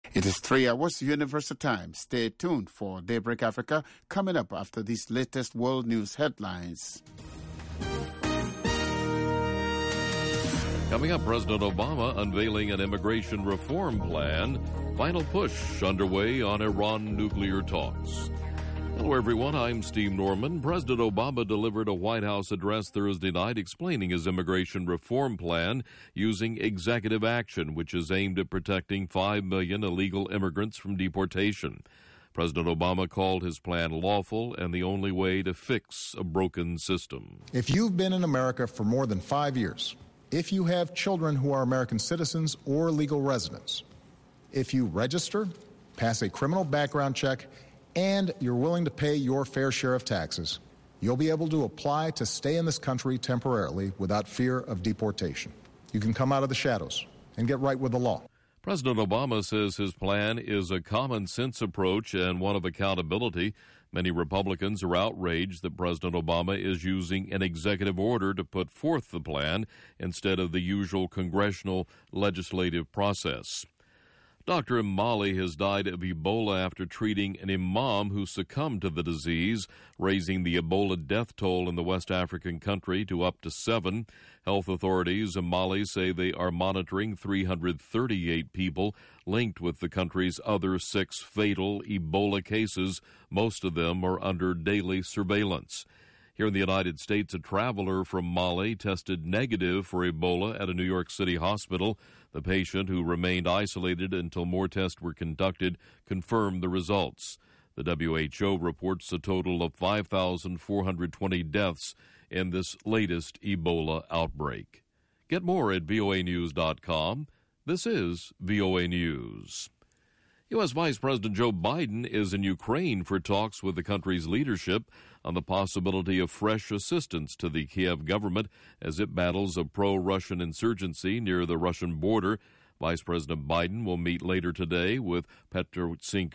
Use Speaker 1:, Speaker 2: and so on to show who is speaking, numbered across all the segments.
Speaker 1: It is 3 hours Universal Time. Stay tuned for Daybreak Africa coming up after these latest world news headlines.
Speaker 2: Coming up, President Obama unveiling an immigration reform plan. Final push underway on Iran nuclear talks. Hello, everyone. I'm Steve Norman. President Obama delivered a White House address Thursday night explaining his immigration reform plan using executive action, which is aimed at protecting 5 million illegal immigrants from deportation. President Obama called his plan lawful and the only way to fix a broken system.
Speaker 3: If you've been in America for more than 5 years, if you have children who are American citizens or legal residents, if you register, pass a criminal background check, and you're willing to pay your fair share of taxes, you'll be able to apply to stay in this country temporarily without fear of deportation. You can come out of the shadows and get right with the law.
Speaker 2: President Obama says his plan is a common-sense approach and one of accountability. Many Republicans are outraged that President Obama is using an executive order to put forth the plan instead of the usual congressional legislative process. Dr. Mali has died of Ebola after treating an imam who succumbed to the disease, raising the Ebola death toll in the West African country to up to 7. Health authorities in Mali say they are monitoring 338 people linked with the country's other 6 fatal Ebola cases. Most of them are under daily surveillance. Here in the United States, a traveler from Mali tested negative for Ebola at a New York City hospital. The patient, who remained isolated until more tests were conducted, confirmed the results. The WHO reports a total of 5,420 deaths in this latest Ebola outbreak. Get more at voanews.com. This is VOA News. U.S. Vice President Joe Biden is in Ukraine for talks with the country's leadership on the possibility of fresh assistance to the Kiev government as it battles a pro-Russian insurgency near the Russian border. Vice President Biden will meet later today with Petro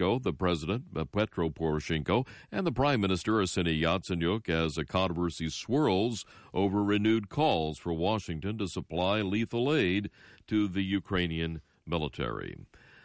Speaker 2: Poroshenko, and the Prime Minister Arseniy Yatsenyuk as a controversy swirls over renewed calls for Washington to supply lethal aid to the Ukrainian military.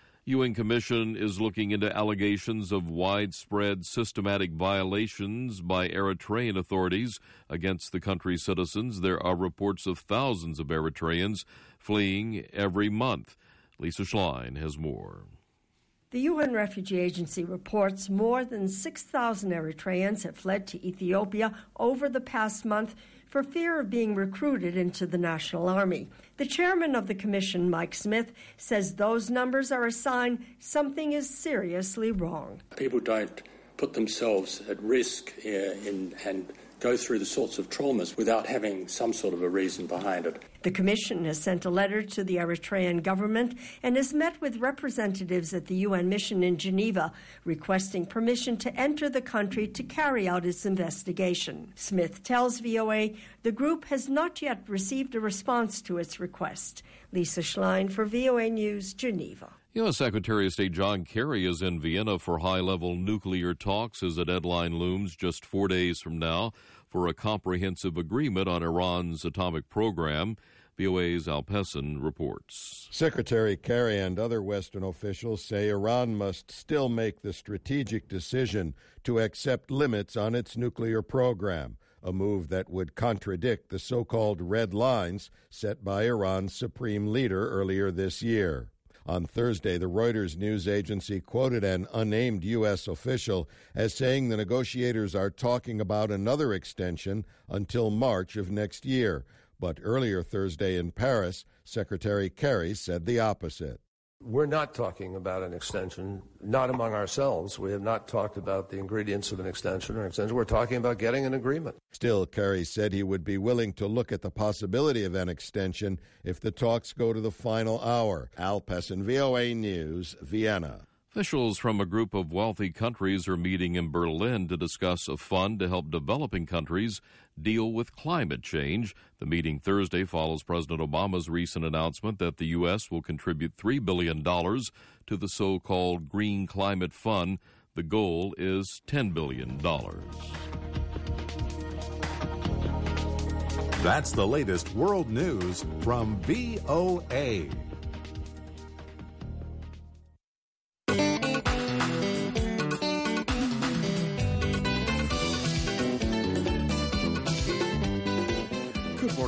Speaker 2: UN Commission is looking into allegations of widespread systematic violations by Eritrean authorities against the country's citizens. There are reports of thousands of Eritreans fleeing every month. Lisa Schlein has more.
Speaker 4: The UN Refugee Agency reports more than 6,000 Eritreans have fled to Ethiopia over the past month for fear of being recruited into the National Army. The chairman of the commission, Mike Smith, says those numbers are a sign something is seriously wrong.
Speaker 5: People don't put themselves at risk and go through the sorts of traumas without having some sort of a reason behind it.
Speaker 4: The commission has sent a letter to the Eritrean government and has met with representatives at the UN mission in Geneva, requesting permission to enter the country to carry out its investigation. Smith tells VOA the group has not yet received a response to its request. Lisa Schlein for VOA News, Geneva.
Speaker 2: U.S. Secretary of State John Kerry is in Vienna for high-level nuclear talks as a deadline looms just 4 days from now for a comprehensive agreement on Iran's atomic program. VOA's Al Pessin reports.
Speaker 6: Secretary Kerry and other Western officials say Iran must still make the strategic decision to accept limits on its nuclear program, a move that would contradict the so-called red lines set by Iran's supreme leader earlier this year. On Thursday, the Reuters news agency quoted an unnamed U.S. official as saying the negotiators are talking about another extension until March of next year. But earlier Thursday in Paris, Secretary Kerry said the opposite.
Speaker 7: We're not talking about an extension, not among ourselves. We have not talked about the ingredients of an extension or extension. We're talking about getting an agreement.
Speaker 6: Still, Kerry said he would be willing to look at the possibility of an extension if the talks go to the final hour. Al Pessin, VOA News, Vienna.
Speaker 2: Officials from a group of wealthy countries are meeting in Berlin to discuss a fund to help developing countries deal with climate change. The meeting Thursday follows President Obama's recent announcement that the U.S. will contribute $3 billion to the so-called Green Climate Fund. The goal is $10 billion.
Speaker 8: That's the latest world news from VOA.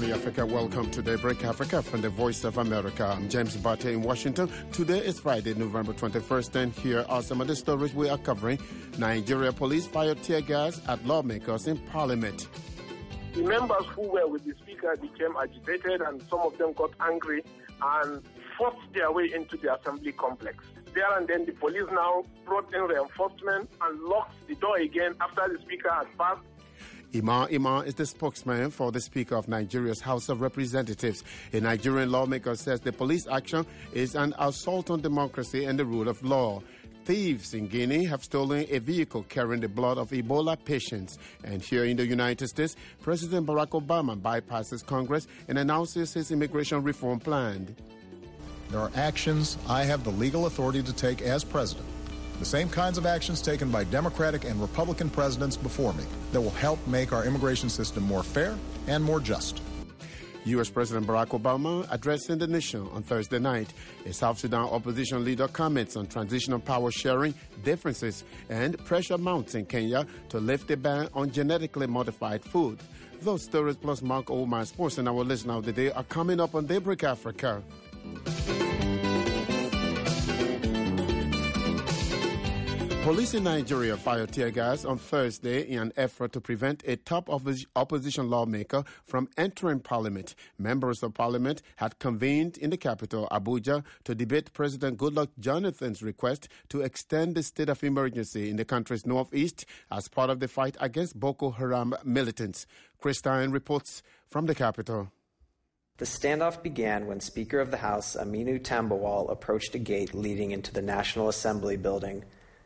Speaker 1: morning, Africa. Welcome to Daybreak Africa from the Voice of America. I'm James Barter in Washington. Today is Friday, November 21st, and here are some of the stories we are covering. Nigeria police fired tear gas at lawmakers in Parliament.
Speaker 9: The members who were with the speaker became agitated, and some of them got angry and forced their way into the assembly complex. There and then, the police now brought in reinforcement and locked the door again after the speaker had passed.
Speaker 1: Imam is the spokesman for the Speaker of Nigeria's House of Representatives. A Nigerian lawmaker says the police action is an assault on democracy and the rule of law. Thieves in Guinea have stolen a vehicle carrying the blood of Ebola patients. And here in the United States, President Barack Obama bypasses Congress and announces his immigration reform plan.
Speaker 3: There are actions I have the legal authority to take as president. The same kinds of actions taken by Democratic and Republican presidents before me that will help make our immigration system more fair and more just.
Speaker 1: U.S. President Barack Obama addressing the nation on Thursday night. A South Sudan opposition leader comments on transitional power sharing differences and pressure mounts in Kenya to lift the ban on genetically modified food. Those stories plus Mark Oman Sports and our listener of the day are coming up on Daybreak Africa. Police in Nigeria fired tear gas on Thursday in an effort to prevent a top opposition lawmaker from entering Parliament. Members of Parliament had convened in the capital, Abuja, to debate President Goodluck Jonathan's request to extend the state of emergency in the country's northeast as part of the fight against Boko Haram militants. Chris Stein reports from the capital.
Speaker 10: The standoff began when Speaker of the House Aminu Tambuwal approached a gate leading into the National Assembly building.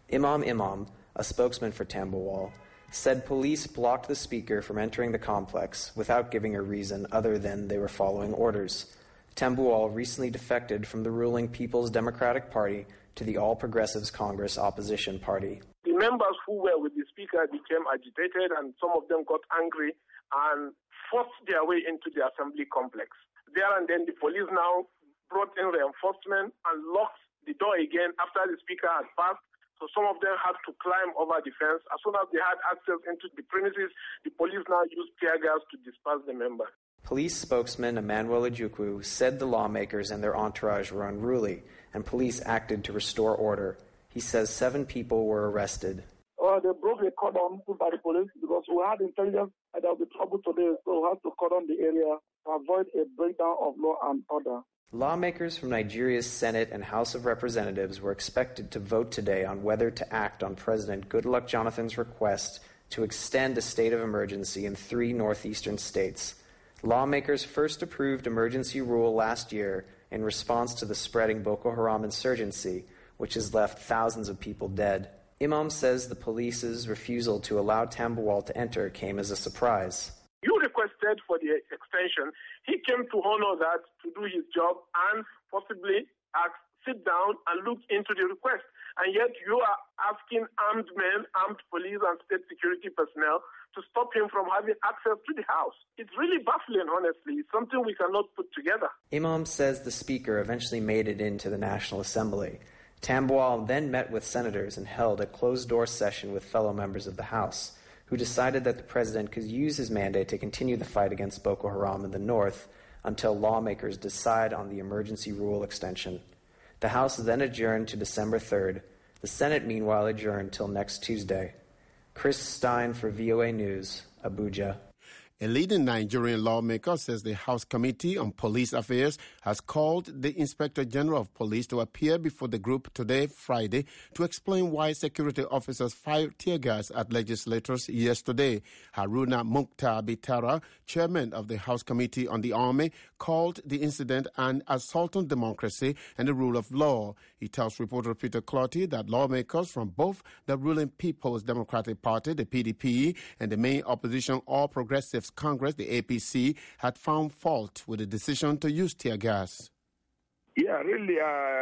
Speaker 10: Imam, a spokesman for Tambuwal, said police blocked the speaker from entering the complex without giving a reason other than they were following orders. Tambuwal recently defected from the ruling People's Democratic Party to the All Progressives Congress opposition party.
Speaker 9: The members who were with the speaker became agitated, and some of them got angry and forced their way into the assembly complex. There and then, the police now brought in reinforcement and locked the door again after the speaker had passed. So some of them had to climb over the fence. As soon as they had access into the premises, the police now used tear gas to disperse the members.
Speaker 10: Police spokesman Emmanuel Ojukwu said the lawmakers and their entourage were unruly, and police acted to restore order. He says 7 people were arrested.
Speaker 11: They broke the cordon put by the police because we had intelligence that there will be trouble today, so we had to cordon the area to avoid a breakdown of law and order.
Speaker 10: Lawmakers from Nigeria's Senate and House of Representatives were expected to vote today on whether to act on President Goodluck Jonathan's request to extend a state of emergency in 3 northeastern states. Lawmakers first approved emergency rule last year in response to the spreading Boko Haram insurgency, which has left thousands of people dead. Imam says the police's refusal to allow Tambuwal to enter came as a surprise.
Speaker 9: You requested for the extension. He came to honor that, to do his job, and possibly sit down and look into the request. And yet you are asking armed men, armed police and state security personnel to stop him from having access to the house. It's really baffling, honestly. It's something we cannot put together.
Speaker 10: Imam says the speaker eventually made it into the National Assembly. Tambuwal then met with senators and held a closed-door session with fellow members of the House, who decided that the president could use his mandate to continue the fight against Boko Haram in the north until lawmakers decide on the emergency rule extension. The House then adjourned to December 3rd. The Senate, meanwhile, adjourned till next Tuesday. Chris Stein for VOA News, Abuja.
Speaker 1: A leading Nigerian lawmaker says the House Committee on Police Affairs has called the Inspector General of Police to appear before the group today, Friday, to explain why security officers fired tear gas at legislators yesterday. Haruna Mukhtar Bitara, chairman of the House Committee on the Army, called the incident an assault on democracy and the rule of law. He tells reporter Peter Clotty that lawmakers from both the ruling People's Democratic Party, the PDP, and the main opposition All Progressives Congress, the APC, had found fault with the decision to use tear gas.
Speaker 12: Yeah, really,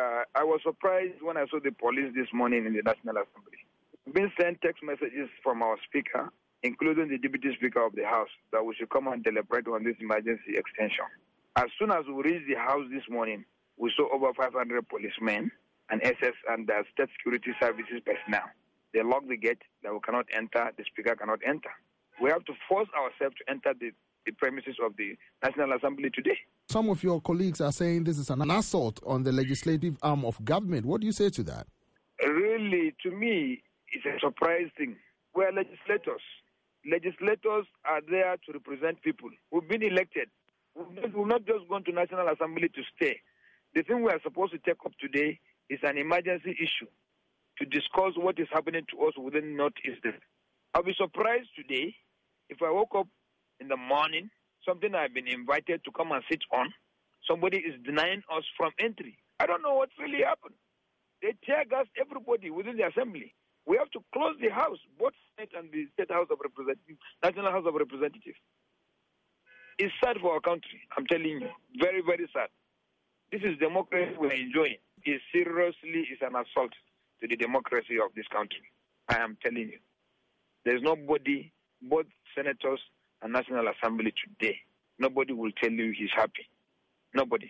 Speaker 12: I was surprised when I saw the police this morning in the National Assembly. We've been sent text messages from our speaker, including the Deputy Speaker of the House, that we should come and deliberate on this emergency extension. As soon as we reached the House this morning, we saw over 500 policemen and SS and State Security Services personnel. They locked the gate that we cannot enter, the Speaker cannot enter. We have to force ourselves to enter the the premises of the National Assembly today.
Speaker 13: Some of your colleagues are saying this is an assault on the legislative arm of government. What do you say to that?
Speaker 12: Really, to me, it's a surprise thing. We are legislators. Legislators are there to represent people. We've been elected. We've not just gone to National Assembly to stay. The thing we are supposed to take up today is an emergency issue to discuss what is happening to us within Northeast. I'll be surprised today if I woke up in the morning, something I've been invited to come and sit on, somebody is denying us from entry. I don't know what really happened. They tear gas everybody within the assembly. We have to close the house, both Senate and the State House of Representatives, National House of Representatives. It's sad for our country, I'm telling you. Very, very sad. This is democracy we're enjoying. It seriously is an assault to the democracy of this country. I am telling you. There's nobody, both senators and National Assembly today, nobody will tell you he's happy. Nobody.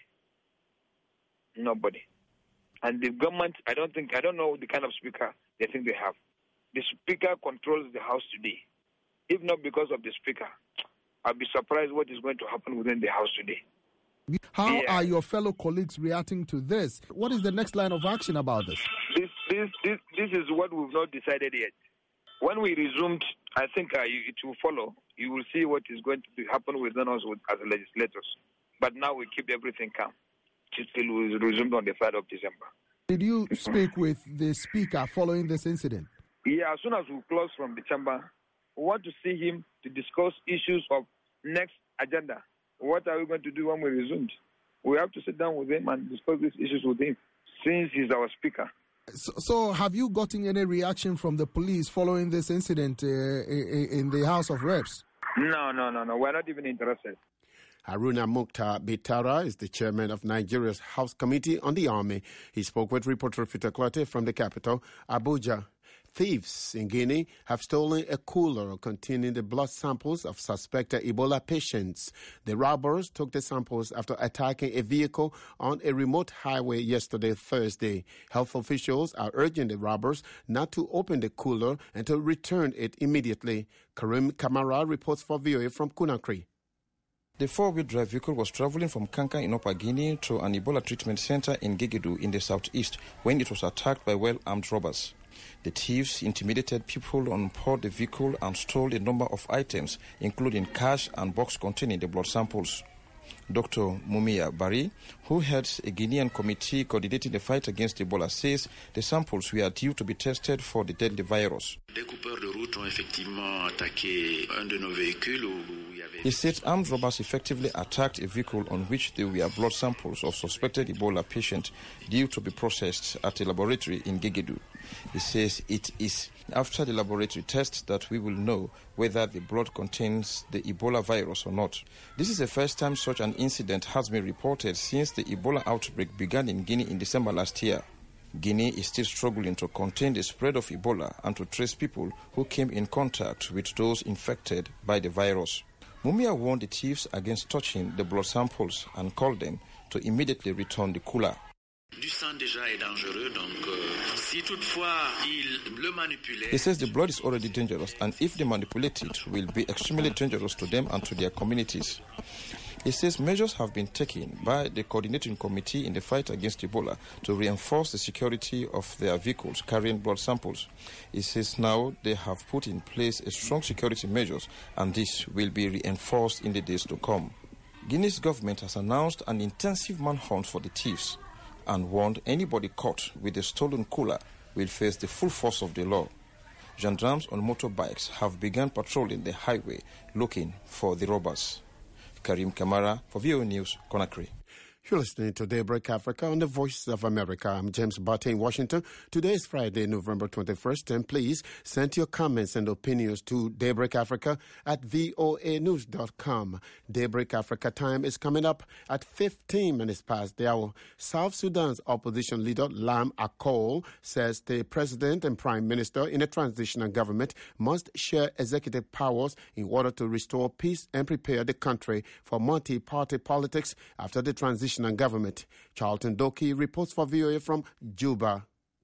Speaker 12: Nobody. And the government, I don't know the kind of speaker they think they have. The speaker controls the House today. If not because of the speaker, I'll be surprised what is going to happen within the House today.
Speaker 13: How are your fellow colleagues reacting to this? What is the next line of action about this?
Speaker 12: This is what we've not decided yet. When we resumed, I think it will follow. You will see what is going to happen within us as legislators. But now we keep everything calm. It will resume on the 3rd of December.
Speaker 13: Did you speak with the speaker following this incident?
Speaker 12: Yeah, as soon as we close from the chamber, we want to see him to discuss issues of next agenda. What are we going to do when we resume? We have to sit down with him and discuss these issues with him, since he's our speaker.
Speaker 13: So have you gotten any reaction from the police following this incident in the House of Reps?
Speaker 12: No. We're not even interested.
Speaker 1: Haruna Mukhtar Bitara is the chairman of Nigeria's House Committee on the Army. He spoke with reporter Peter Clotte from the capital, Abuja. Thieves in Guinea have stolen a cooler containing the blood samples of suspected Ebola patients. The robbers took the samples after attacking a vehicle on a remote highway yesterday, Thursday. Health officials are urging the robbers not to open the cooler and to return it immediately. Karim Kamara reports for VOA from Conakry.
Speaker 14: The four-wheel drive vehicle was traveling from Kankan in Upper Guinea to an Ebola treatment center in Gegedu in the southeast when it was attacked by well-armed robbers. The thieves intimidated people on board the vehicle and stole a number of items, including cash and box containing the blood samples. Dr. Mumia Bari, who heads a Guinean committee coordinating the fight against Ebola, says the samples were due to be tested for the deadly virus. He said armed robbers effectively attacked a vehicle on which there were blood samples of suspected Ebola patients due to be processed at a laboratory in Gegedu. He says it is after the laboratory test that we will know whether the blood contains the Ebola virus or not. This is the first time such an incident has been reported since the Ebola outbreak began in Guinea in December last year. Guinea is still struggling to contain the spread of Ebola and to trace people who came in contact with those infected by the virus. Mumia warned the thieves against touching the blood samples and called them to immediately return the cooler. He says the blood is already dangerous, and if they manipulate it, will be extremely dangerous to them and to their communities. He says measures have been taken by the coordinating committee in the fight against Ebola to reinforce the security of their vehicles carrying blood samples. He says now they have put in place a strong security measures, and this will be reinforced in the days to come. Guinea's government has announced an intensive manhunt for the thieves and warned anybody caught with a stolen cooler will face the full force of the law. Gendarmes on motorbikes have begun patrolling the highway looking for the robbers. Karim Kamara for VOA News, Conakry.
Speaker 1: You're listening to Daybreak Africa on the Voice of America. I'm James Barton in Washington. Today is Friday, November 21st, and please send your comments and opinions to Daybreak Africa at voanews.com. Daybreak Africa time is coming up at 15 minutes past the hour. South Sudan's opposition leader, Lam Akol, says the president and prime minister in a transitional government must share executive powers in order to restore peace and prepare the country for multi-party politics after the transition and government. Charlton Doki reports for VOA from Juba.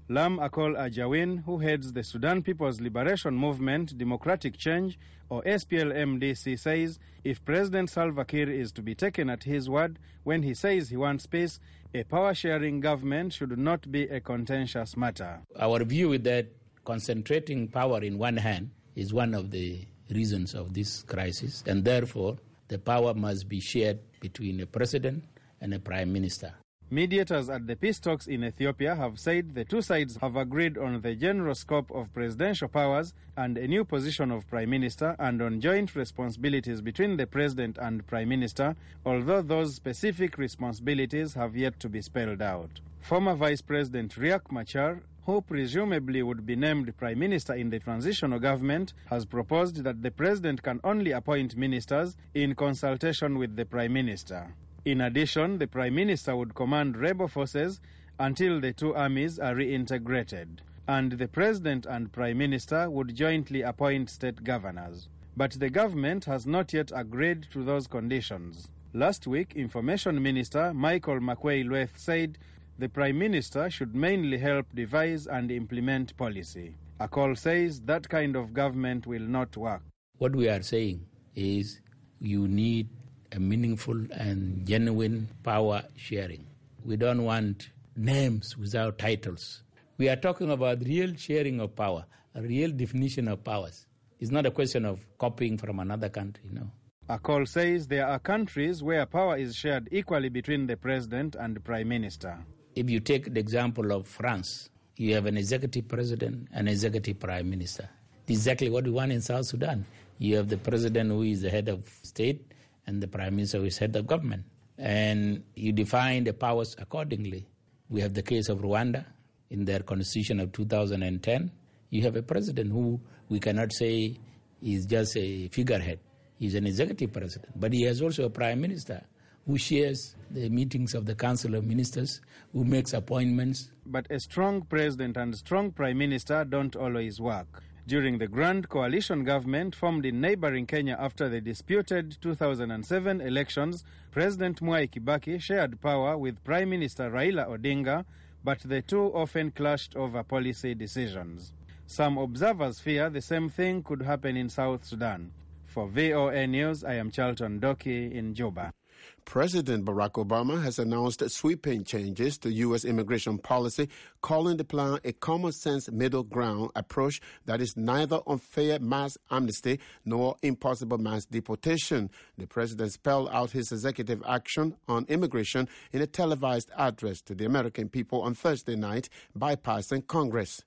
Speaker 15: Lam Akol Ajawin, who heads the Sudan People's Liberation Movement Democratic Change, or SPLM-DC, says if President Salva Kiir is to be taken at his word when he says he wants peace, a power-sharing government should not be a contentious matter.
Speaker 16: Our view is that concentrating power in one hand is one of the reasons of this crisis, and therefore the power must be shared between a president and a prime minister.
Speaker 15: Mediators at the peace talks in Ethiopia have said the two sides have agreed on the general scope of presidential powers and a new position of prime minister, and on joint responsibilities between the president and prime minister, although those specific responsibilities have yet to be spelled out. Former Vice President Riek Machar, who presumably would be named prime minister in the transitional government, has proposed that the president can only appoint ministers in consultation with the prime minister. In addition, the Prime Minister would command rebel forces until the two armies are reintegrated, and the President and Prime Minister would jointly appoint state governors. But the government has not yet agreed to those conditions. Last week, Information Minister Michael Makuei-Lueth said the Prime Minister should mainly help devise and implement policy. Akol says that kind of government will not work.
Speaker 16: What we are saying is you need a meaningful and genuine power sharing. We don't want names without titles. We are talking about real sharing of power, a real definition of powers. It's not a question of copying from another country, no.
Speaker 15: Akol says there are countries where power is shared equally between the president and the prime minister.
Speaker 16: If you take the example of France, you have an executive president and executive prime minister. Exactly what we want in South Sudan. You have the president who is the head of state, and the prime minister is head of government. And you define the powers accordingly. We have the case of Rwanda in their constitution of 2010. You have a president who we cannot say is just a figurehead. He's an executive president. But he has also a prime minister who shares the meetings of the Council of Ministers, who makes appointments.
Speaker 15: But a strong president and strong prime minister don't always work. During the Grand Coalition government formed in neighboring Kenya after the disputed 2007 elections, President Mwai Kibaki shared power with Prime Minister Raila Odinga, but the two often clashed over policy decisions. Some observers fear the same thing could happen in South Sudan. For VOA News, I am Charlton Doki in Juba.
Speaker 1: President Barack Obama has announced sweeping changes to U.S. immigration policy, calling the plan a common-sense middle ground approach that is neither unfair mass amnesty nor impossible mass deportation. The president spelled out his executive action on immigration in a televised address to the American people on Thursday night, bypassing Congress.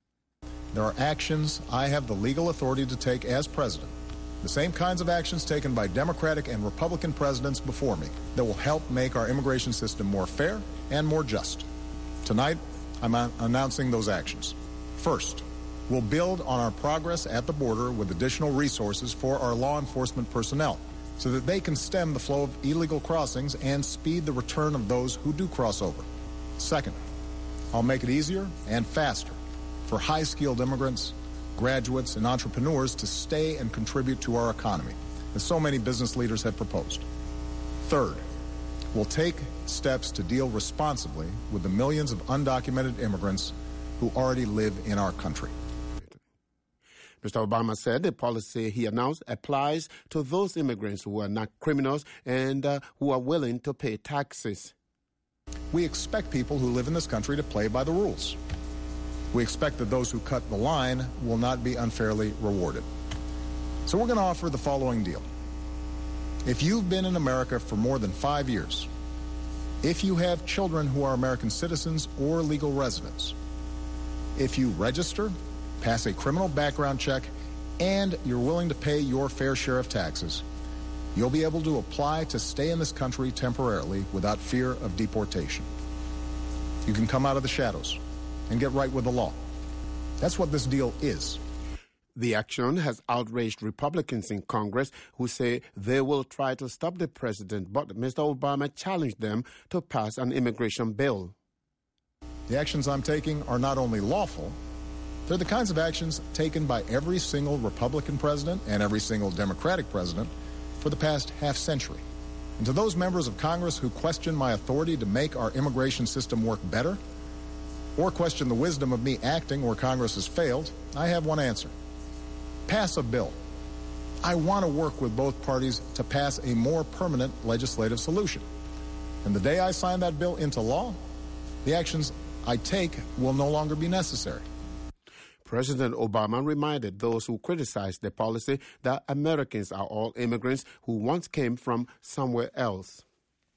Speaker 3: There are actions I have the legal authority to take as president, the same kinds of actions taken by Democratic and Republican presidents before me, that will help make our immigration system more fair and more just. Tonight, I'm announcing those actions. First, we'll build on our progress at the border with additional resources for our law enforcement personnel so that they can stem the flow of illegal crossings and speed the return of those who do cross over. Second, I'll make it easier and faster for high-skilled immigrants, graduates, and entrepreneurs to stay and contribute to our economy, as so many business leaders have proposed. Third, we'll take steps to deal responsibly with the millions of undocumented immigrants who already live in our country.
Speaker 1: Mr. Obama said the policy he announced applies to those immigrants who are not criminals and who are willing to pay taxes.
Speaker 3: We expect people who live in this country to play by the rules. We expect that those who cut the line will not be unfairly rewarded. So we're going to offer the following deal. If you've been in America for more than 5 years, if you have children who are American citizens or legal residents, if you register, pass a criminal background check, and you're willing to pay your fair share of taxes, you'll be able to apply to stay in this country temporarily without fear of deportation. You can come out of the shadows and get right with the law. That's what this deal is.
Speaker 1: The action has outraged Republicans in Congress who say they will try to stop the president, but Mr. Obama challenged them to pass an immigration bill.
Speaker 3: The actions I'm taking are not only lawful, they're the kinds of actions taken by every single Republican president and every single Democratic president for the past half-century. And to those members of Congress who question my authority to make our immigration system work better, or question the wisdom of me acting where Congress has failed, I have one answer. Pass a bill. I want to work with both parties to pass a more permanent legislative solution. And the day I sign that bill into law, the actions I take will no longer be necessary.
Speaker 1: President Obama reminded those who criticized the policy that Americans are all immigrants who once came from somewhere else.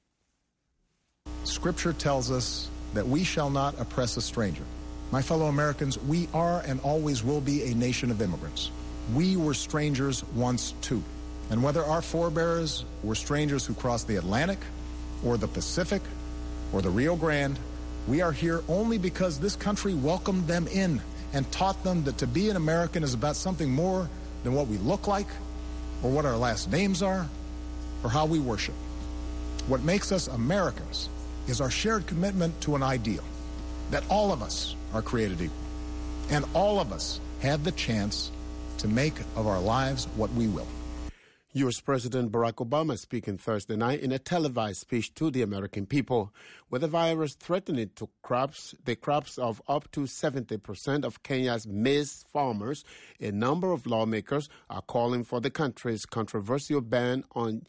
Speaker 3: Scripture tells us that we shall not oppress a stranger. My fellow Americans, we are and always will be a nation of immigrants. We were strangers once too. And whether our forebears were strangers who crossed the Atlantic or the Pacific or the Rio Grande, we are here only because this country welcomed them in and taught them that to be an American is about something more than what we look like or what our last names are or how we worship. What makes us Americans is our shared commitment to an ideal, that all of us are created equal, and all of us have the chance to make of our lives what we will.
Speaker 1: U.S. President Barack Obama speaking Thursday night in a televised speech to the American people. With the virus threatening to the crops of up to 70% of Kenya's maize farmers, a number of lawmakers are calling for the country's controversial ban on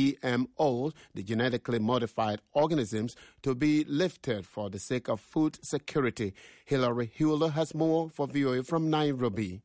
Speaker 1: GMOs, the genetically modified organisms, to be lifted for the sake of food security. Hillary Hewler has more for VOA from Nairobi.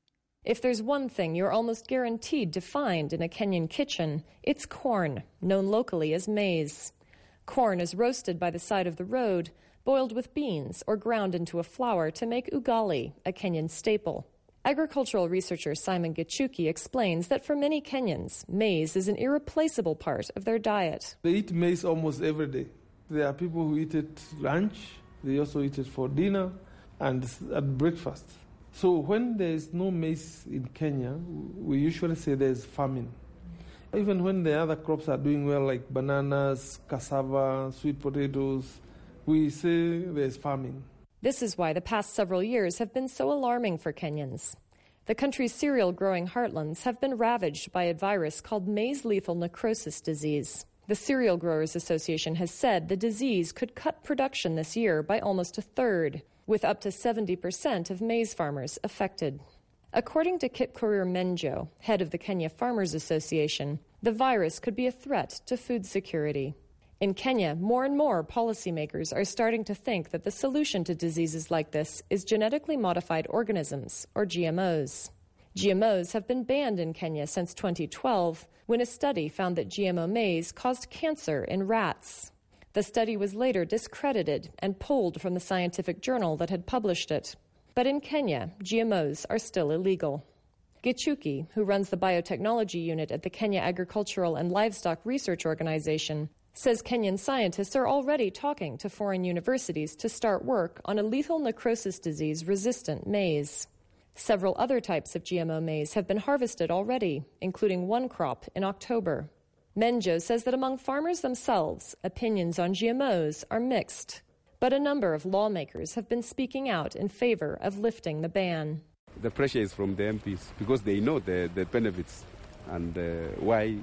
Speaker 17: If there's one thing you're almost guaranteed to find in a Kenyan kitchen, it's corn, known locally as maize. Corn is roasted by the side of the road, boiled with beans, or ground into a flour to make ugali, a Kenyan staple. Agricultural researcher Simon Gichuki explains that for many Kenyans, maize is an irreplaceable part of their diet.
Speaker 18: They eat maize almost every day. There are people who eat it lunch, they also eat it for dinner and at breakfast. So when there is no maize in Kenya, we usually say there is famine. Even when the other crops are doing well, like bananas, cassava, sweet potatoes, we say there is famine.
Speaker 17: This is why the past several years have been so alarming for Kenyans. The country's cereal-growing heartlands have been ravaged by a virus called maize-lethal necrosis disease. The Cereal Growers Association has said the disease could cut production this year by almost a third, with up to 70% of maize farmers affected. According to Kipkorir Menjo, head of the Kenya Farmers Association, the virus could be a threat to food security. In Kenya, more and more policymakers are starting to think that the solution to diseases like this is genetically modified organisms, or GMOs. GMOs have been banned in Kenya since 2012, when a study found that GMO maize caused cancer in rats. The study was later discredited and pulled from the scientific journal that had published it. But in Kenya, GMOs are still illegal. Gichuki, who runs the biotechnology unit at the Kenya Agricultural and Livestock Research Organization, says Kenyan scientists are already talking to foreign universities to start work on a lethal necrosis disease-resistant maize. Several other types of GMO maize have been harvested already, including one crop in October. Menjo says that among farmers themselves, opinions on GMOs are mixed. But a number of lawmakers have been speaking out in favor of lifting the ban.
Speaker 19: The pressure is from the MPs because they know the benefits and why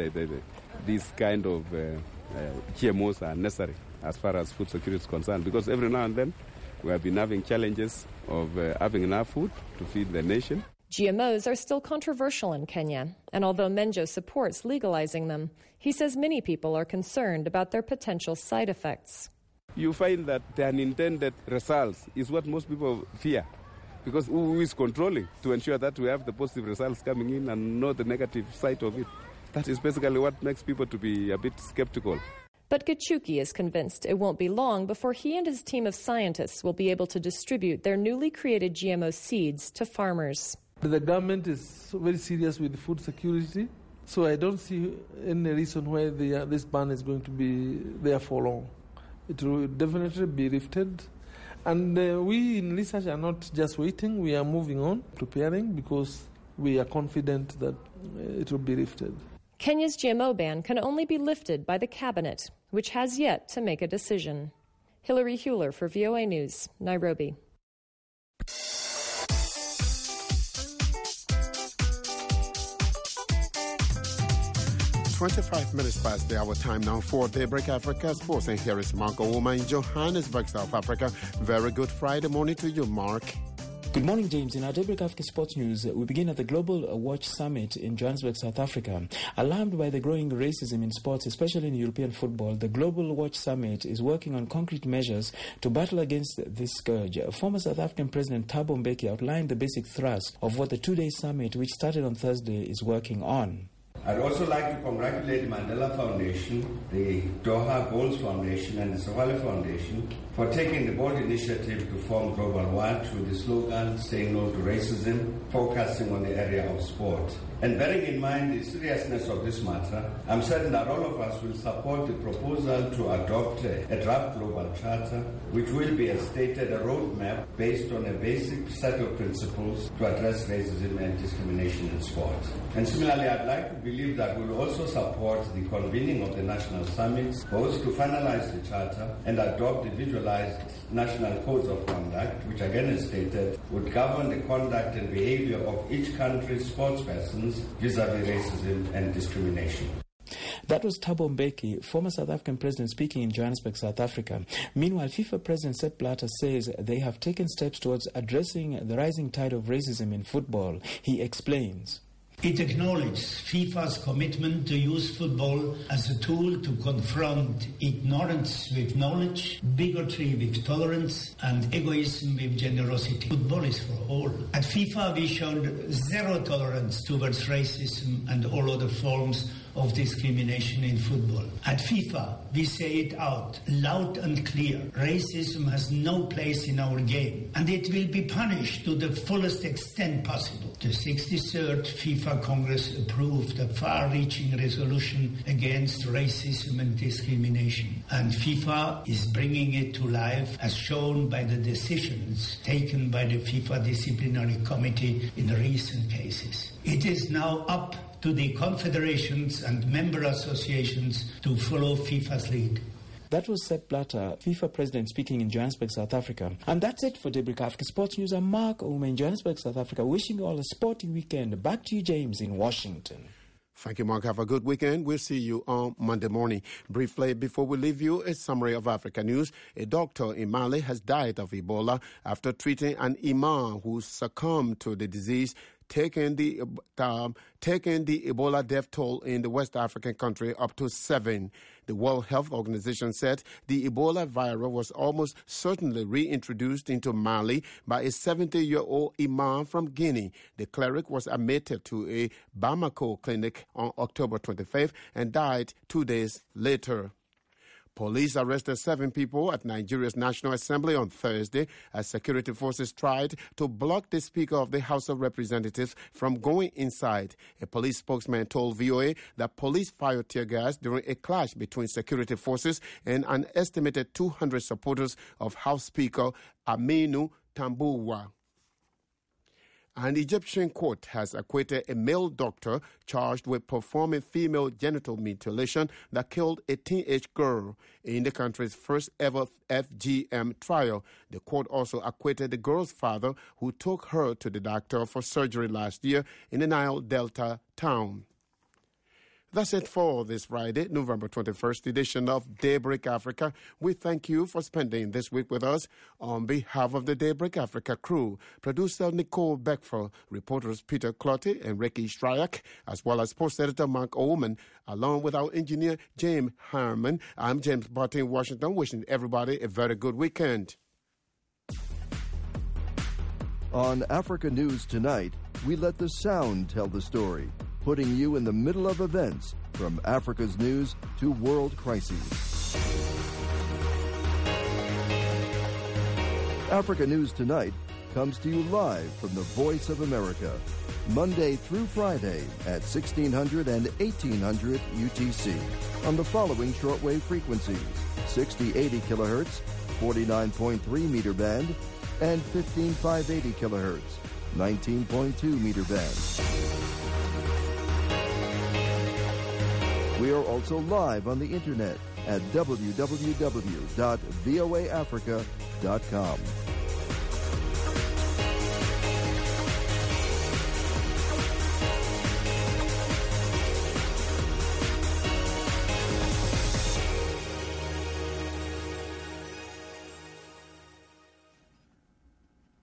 Speaker 19: these kind of GMOs are necessary as far as food security is concerned. Because every now and then we have been having challenges of having enough food to feed the nation.
Speaker 17: GMOs are still controversial in Kenya, and although Menjo supports legalizing them, he says many people are concerned about their potential side effects.
Speaker 19: You find that the unintended results is what most people fear, because who is controlling to ensure that we have the positive results coming in and not the negative side of it? That is basically what makes people to be a bit skeptical.
Speaker 17: But Gichuki is convinced it won't be long before he and his team of scientists will be able to distribute their newly created GMO seeds to farmers.
Speaker 18: The government is very serious with food security, so I don't see any reason why this ban is going to be there for long. It will definitely be lifted. And we in research are not just waiting, we are moving on, preparing, because we are confident that it will be lifted.
Speaker 17: Kenya's GMO ban can only be lifted by the cabinet, which has yet to make a decision. Hillary Hewler for VOA News, Nairobi.
Speaker 1: 25 minutes past the hour time now for Daybreak Africa Sports. And here is Mark Ouma in Johannesburg, South Africa. Very good Friday morning to you, Mark.
Speaker 20: Good morning, James. In our Daybreak Africa Sports News, we begin at the Global Watch Summit in Johannesburg, South Africa. Alarmed by the growing racism in sports, especially in European football, the Global Watch Summit is working on concrete measures to battle against this scourge. Former South African President Thabo Mbeki outlined the basic thrust of what the two-day summit, which started on Thursday, is working on.
Speaker 21: I'd also like to congratulate Mandela Foundation, the Doha Goals Foundation and the Sawale Foundation for taking the bold initiative to form Global Watch with the slogan Saying No to Racism, focusing on the area of sport. And bearing in mind the seriousness of this matter, I'm certain that all of us will support the proposal to adopt a draft global charter, which will be, as stated, a roadmap based on a basic set of principles to address racism and discrimination in sport. And similarly, I'd like to believe that we'll also support the convening of the national summits, both to finalize the charter and adopt the visualized national codes of conduct, which again, as stated, would govern the conduct and behavior of each country's sportspersons vis-a-vis racism and discrimination.
Speaker 20: That was Thabo Mbeki, former South African president, speaking in Johannesburg, South Africa. Meanwhile, FIFA President Sepp Blatter says they have taken steps towards addressing the rising tide of racism in football. He explains.
Speaker 22: It acknowledges FIFA's commitment to use football as a tool to confront ignorance with knowledge, bigotry with tolerance, and egoism with generosity. Football is for all. At FIFA, we showed zero tolerance towards racism and all other forms of discrimination in football. At FIFA, we say it out, loud and clear. Racism has no place in our game, and it will be punished to the fullest extent possible. The 63rd FIFA Congress approved a far-reaching resolution against racism and discrimination, and FIFA is bringing it to life as shown by the decisions taken by the FIFA Disciplinary Committee in recent cases. It is now up to the confederations and member associations to follow FIFA's lead.
Speaker 20: That was Sepp Blatter, FIFA president, speaking in Johannesburg, South Africa. And that's it for Daybreak Africa Sports News. I'm Mark Ouma in Johannesburg, South Africa, wishing you all a sporting weekend. Back to you, James, in Washington.
Speaker 1: Thank you, Mark. Have a good weekend. We'll see you on Monday morning. Briefly, before we leave you, a summary of Africa news. A doctor in Mali has died of Ebola after treating an imam who succumbed to the disease, taking the Ebola death toll in the West African country up to 7. The World Health Organization said the Ebola virus was almost certainly reintroduced into Mali by a 70-year-old imam from Guinea. The cleric was admitted to a Bamako clinic on October 25th and died 2 days later. Police arrested 7 people at Nigeria's National Assembly on Thursday as security forces tried to block the Speaker of the House of Representatives from going inside. A police spokesman told VOA that police fired tear gas during a clash between security forces and an estimated 200 supporters of House Speaker Aminu Tambuwa. An Egyptian court has acquitted a male doctor charged with performing female genital mutilation that killed a teenage girl in the country's first ever FGM trial. The court also acquitted the girl's father, who took her to the doctor for surgery last year in the Nile Delta town. That's it for this Friday, November 21st edition of Daybreak Africa. We thank you for spending this week with us. On behalf of the Daybreak Africa crew, producer Nicole Beckford, reporters Peter Clotty and Ricky Stryak, as well as post editor Mark Oman, along with our engineer James Harmon, I'm James Barton in Washington, wishing everybody a very good weekend.
Speaker 23: On Africa News Tonight, we let the sound tell the story, putting you in the middle of events from Africa's news to world crises. Africa News Tonight comes to you live from the Voice of America, Monday through Friday at 1600 and 1800 UTC on the following shortwave frequencies: 6080 kilohertz, 49.3 meter band, and 15580 kilohertz, 19.2 meter band. We are also live on the internet at www.voaafrica.com.